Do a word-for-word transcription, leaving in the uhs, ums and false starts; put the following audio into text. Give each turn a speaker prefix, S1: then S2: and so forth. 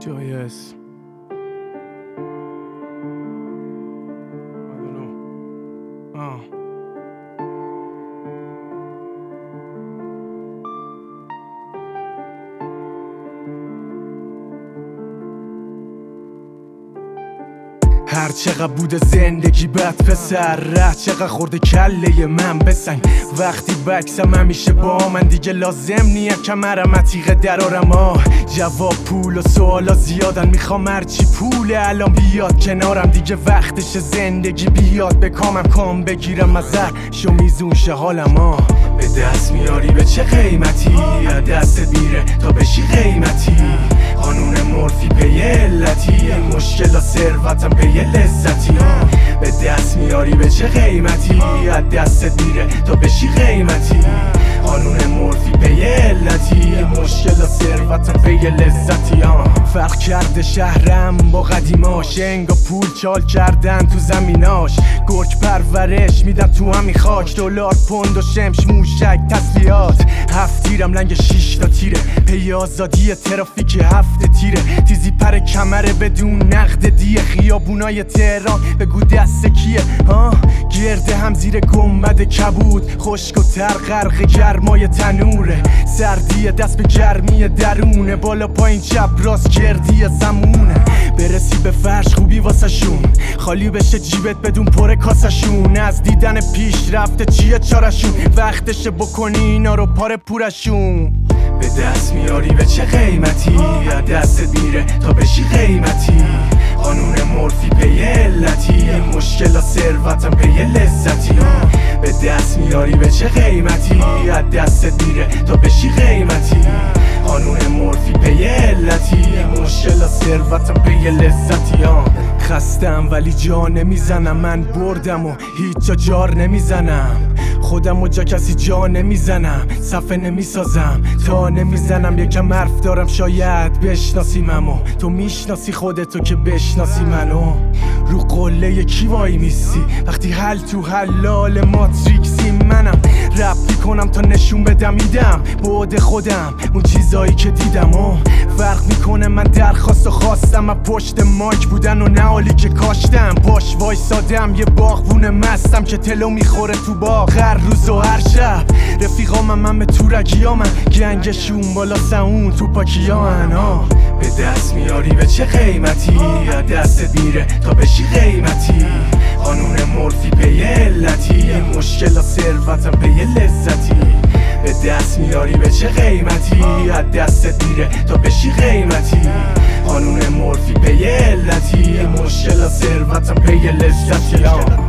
S1: جای اسم I don't know. آه. هر چقدر بوده زندگی بد پسر ره چقدر خورده کله من بسنگ وقتی بکسم همیشه با من دیگه لازم نیه کمرم عتیقه درارم آه جواب پول و سوالا زیادن میخوام هرچی پول الان بیاد کنارم دیگه وقتش زندگی بیاد به کامم کام بگیرم از شو میزون شه حالم آه به دست میاری به چه قیمتی دستت میره تا بشی قیمتی قانون مورفی پی علتی مشکل ثروتم پی لذتی به دست میاری به چه قیمتی از دستت میره تا بشی قیمتی قانون مورفی پی علتی مشکل ثروتم پی لذتی فرق کرده شهرم با قدیماش انگا پول چال کردن تو زمیناش گرگ پرورش میدم تو همین خاک دلار پوند و شمش موشک تسلیحات هفت تیرم لنگ شیش تا تیره پی آزادی ترافیک هفت تیره تیزی پر کمره بدون نقد دیه خیابونای تهران بگو دست کیه ها گرده هم زیر گنبد کبود خشک و تر غرق گرمای تنوره سردی دست به گرمی درونه بالا پایین چپ راست گردی زمونه برسی به فرش خوبی واسه شون خالی بشه جیبت بدون پر کاسشون از دیدن پیش رفته چیه چارشون وقتشه بکنی اینا رو پاره پورشون به دست میاری به چه قیمتی دستت میره تا بشی قیمتی قانون مورفی پی علتی مشکل ثروتم پی لذتی به دست میاری به چه قیمتی دستت میره تا بشی قیمتی قانون مورفی پی علتی مشکل ثروتم پی لذتی خستم ولی جا نمیزنم من بردم و هیچ جا جار نمیزنم خودم و جا کسی جا نمیزنم صفحه نمیسازم تا نمیزنم یکم حرف دارم شاید بشناسیمم و تو میشناسی خودتو که بشناسی منو رو قله کی وای میسی وقتی حل تو حلال ماتریکسی منم رپ کنم تا نشون بدم ایدم بعد خودم اون چیزایی که دیدم و فرق میکنه من درخواست و خواستم از پشت مایک بودن و نه حالی که کاشتم باش وایسادم یه باغبون مستم که تلو میخوره تو باغ هر روز و هر شب رفیقام من به تورگیامن گنگشون بالا سعون تو پاکیان ها به دست میاری به چه قیمتی دستت میره تا بشی قیمتی قانون مورفی پی علتی مشکل ثروتم پی لذتی به دست میاری به چه قیمتی دستت میره تا بشی قیمتی قانون مورفی پی علتی مشکل ثروتم پی لذتی